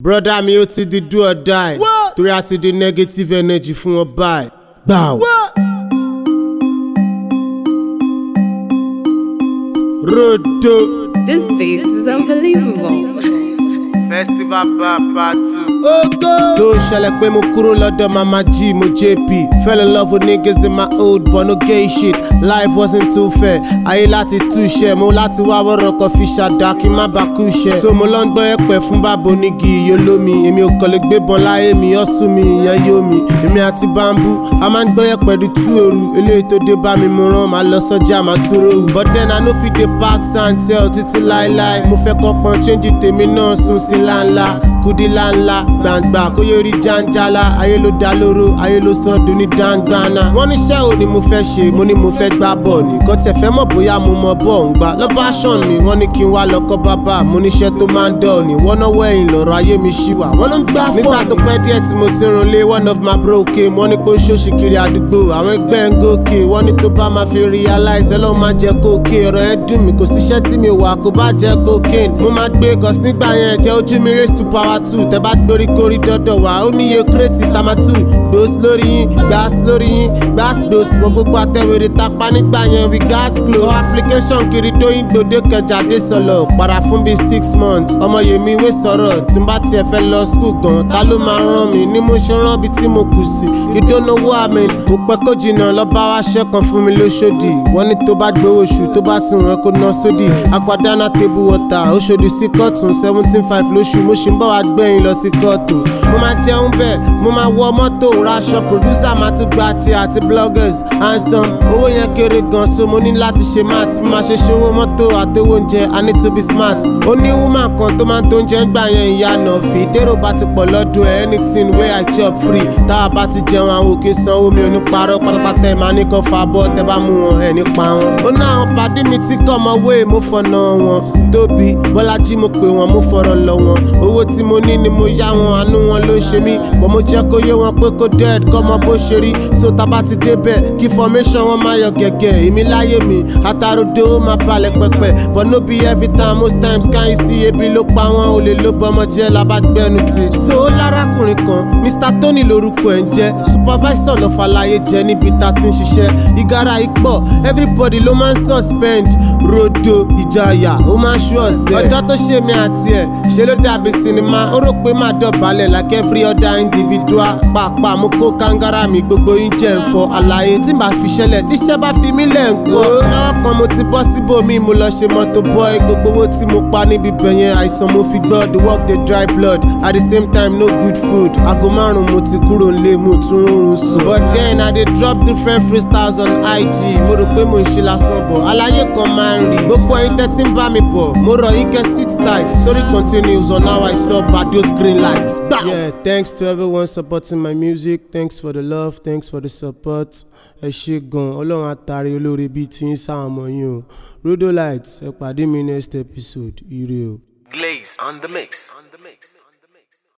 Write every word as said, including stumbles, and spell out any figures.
Brother mi ó ti di do or die. Torí a ti di negative energy fún wọn báyìí. Bow. Rodo. This beat is unbelievable. Festival bar part two. So ṣẹlẹ̀ pé mo kúrò lọ́dọ̀ Mama G, mo J P. Fell in love with niggas in my old but no gay shit. Life wasn't too fair. Ayé láti túṣẹ́, mo láti wá wọ́rọ̀ kan fi ṣàdá kí má bàa kúṣẹ́. So mo lọ ń gbọ́ ẹ̀pẹ̀ fún bàbá onígi yóò lómi. Èmi ò kàn lè gbé bọn láyé mi, ọ̀sùn mi ìyẹn yóò mi. Èmi àti bambú, a máa ń gbọ́ ẹ̀pẹ̀ di tú òru. Eléyìí tó dé bá mi mo rán, màá lọ sọ́jà màá túró wù. But then I no fit dey pack and tell títí láíláí. Mo fẹ́ kọ́ pọn change tèmi náà sùn sí ńláńlá. Kudi ńláńlá gbàǹgbà kó yẹ rí jàǹjàlá. Ayé ló dá lóró, ayé ló sàn dùn ní dáńgbàna. Wọ́n níṣẹ́ ò ní mo fẹ́ ṣe, mo ní mo fẹ́ gbá bọ̀ ní. Kò tẹ̀ fẹ́ mọ̀ bóyá mo mọ bọ̀ ń gbà. Lọ́ba aṣọ mi, wọ́n ní kí n wá lọ́kọ́ bàbá. Mo níṣẹ́ tó máa ń dọ̀ ní. Wọ́n náwó ẹ̀yìn lọ̀rọ̀ ayé mi ṣì wà. Wọ́n ló ń gbá fọ́. Nígbà tó pẹ́ díẹ̀ tí mo ti rún lé, one of my bro came. Wọ́n ní pé ó ṣòṣì kiri àdúgbò. Àwọn ẹgbẹ́ ń gòkè. Wọ́n ní tó bá máa fi realize Ọlọ́run máa jẹ́ kókè. Ọ̀rọ̀ ẹ dùn mí, kò síṣẹ́ tí mi wà kó bá jẹ́ cocaine. Mo máa gbé cause nígbà yẹn jẹ́ ojú mi raise to power two. Tẹ́ bá gbórí kórí dọ́dọ̀ wá, ó níye kírètì tamatu. Gbòs lórí yín, gbàs lórí yín, gbàs gbòs. Wọ́n gbogbo àtẹ̀wèrè tapa nígbà yẹn we gas close. Application kiri dóyin gbòdé kẹjà dé sọ̀lọ̀. Para fún bíi six months. Ọmọ yèmí wé sọ̀rọ̀. Tí n bá tiẹ̀ fẹ́ lọ school gan, ta ló máa rán mi? Ní mo ṣe rán bí tí mo kù sí. You don't know what I mean. Kò pẹ́ kó jìnnà lọ bá wá ṣẹ́kan fún mi lóṣòdì. Wọ́n ní tó bá gbowó oṣù tó bá sì wọ́n kó ná sódì. Aquadana table water, ó ṣòdì sí kọ́ọ̀tún seventeen five lóṣù. Mo ṣì ń bọ̀ wá gbẹ̀yìn lọ sí kọ́ọ̀tù. Mo máa jẹun bẹ́ẹ̀, mo máa wọ mọ́tò raṣọ. Producer máa tún gba ti àti bloggers handsome. Owó yẹn kéré gan so mo ní láti ṣe math. Mo máa ṣe ṣòwò mọ́tò àtowó oúnjẹ, I need to be smart. Ó ní woman kan tó máa ń tó oúnjẹ ń gbà yẹn ìyá náà fi. Dérò bá ti pọ̀ lọ́dún ẹ̀ anything wey I chop free. Tá a bá ti jẹun àwọn òkè sanwó mi ò ní parọ́. Pátápátá ẹ̀ máa ní kan fa bọ́ tẹ́ bá mú wọn ẹ̀ nípa wọn. Ó ná àwọn pàdé mi tí kọ́ ọmọ wé mo fọ̀nà wọn. Tóbi Bọ́lájí mo pè wọ́n mo fọ̀rọ̀ lọ wọn. Owó tí mo ní ni mo yá wọn, àánú wọn ló ṣe mí. Bọ̀ mo jẹ́ kó yé wọn pé kó dead kọ́ mọ bó ṣe rí. So tá bá ti débẹ̀ kí formation wọn máa yọ gẹ̀gẹ̀. Èmi láyé mi àtàròdó ó máa balẹ̀ pẹpẹ. But no be every time, most times can you see ebi ló pa wọn. Olè ló bọ́mọ jẹ́ lábàgbẹ́nu sí. So lárákùnrin kan Mister Tony lorúkọ ẹ̀ ń jẹ́. Supervisor lọ fàlàyé jẹ níbi tá ti ń ṣiṣẹ́. Ìgárá ipò everybody ló máa ń suspend. Rodo ìjayà ó máa ń ṣú ọ̀sẹ̀. Ọjọ́ tó ṣe mi àti ẹ̀ ṣe ló dàbí sinimá. Ó rò pé máa dọ̀bálẹ̀ like every other individual. Pàápàá mo kó kangara mi gbogbo yín jẹ́ ẹ̀fọ́. Àlàyé tí màá fi ṣẹlẹ̀ tíṣẹ́ bá fi mí lẹ̀ ń kọ́. Lọ́wọ́ kan mo ti bọ́ síbòmí mo lọ ṣe mọ́tò boy. Gbogbo owó tí mo pa níbi bẹ̀yẹn àìsàn mo fi gbọ́. The work dey dry blood at the same time no good food. Aago márùn-ún mo ti kúrò nílé mo tún rọrùn sùn. But then I dey drop different freestyles on I G. Mo rò pé mo ń ṣe lásán bọ̀. Àlàyé kan máa ń rí. Gbogbo ẹ̀yin tẹ́tí ń bá mi bọ̀. Mo rọ̀ yín kẹ́ sit tight. Story continues on how I saw Badio's green lights. Yeah, thanks to everyone supporting my music. Thanks for the love. Thanks for the support. Ẹ ṣé gan. Ọlọ́run àtàrí olóore bíi tí ń sáwọn ọmọ yín o. Rodo Lights, ẹ pàdé mi next episode. Ire o. Glaze on the mix.